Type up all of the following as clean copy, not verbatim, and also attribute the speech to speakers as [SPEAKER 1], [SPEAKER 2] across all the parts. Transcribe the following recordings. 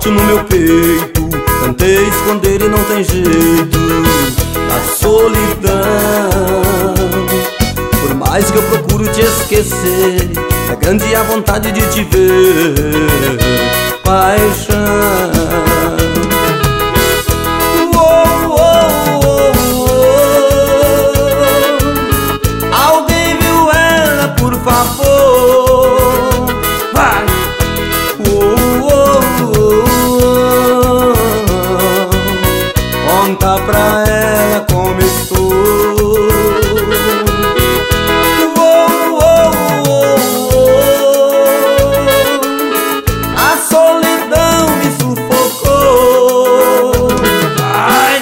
[SPEAKER 1] forte no meu peito. Tentei esconder e não tem jeito. A solidão, por mais que eu procuro te esquecer, é grande a vontade de te ver. Paixão. Alguém viu ela, por favor? Vai! Conta pra ela como estou. A solidão me sufocou. Ai!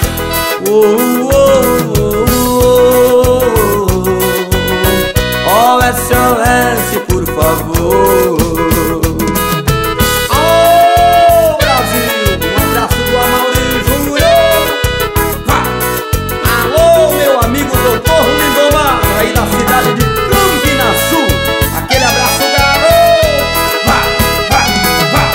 [SPEAKER 1] SOS, por favor.
[SPEAKER 2] Ô Brasil, um abraço do Amaury Júnior. Alô, meu amigo Doutor Lindomar, aí da cidade de Campinaçu. Aquele abraço, garoto. Vai.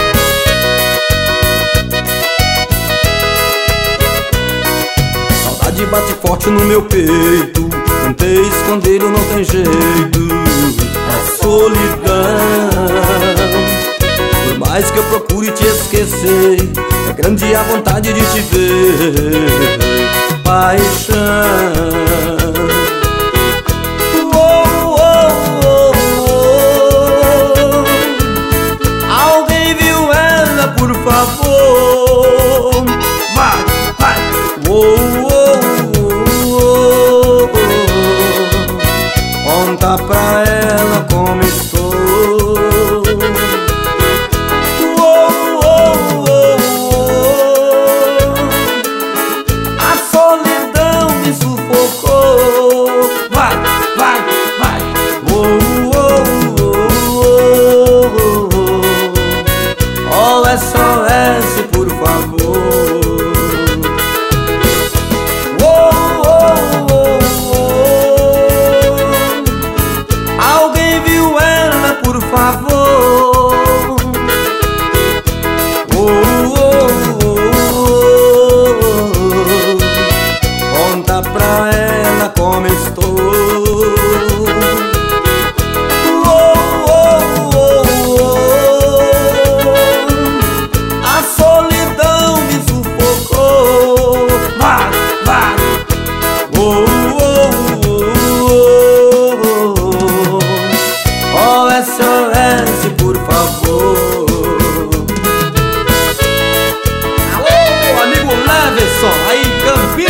[SPEAKER 1] Saudade bate forte no meu peito. Tentei esconder e não tem jeito. A solidão, por mais que eu procure te esquecer, é grande a vontade de te ver. Paixão. Alguém viu ela, por favor? Vai. Conta pra ela como estou. A solidão me sufocou. Vai. SOS, por favor. Alguém viu ela, por favor? Conta pra ela como estou. A solidão me sufocou. Vai. SOS, por favor.
[SPEAKER 2] Alô, meu amigo Leverson, aí em Campinas.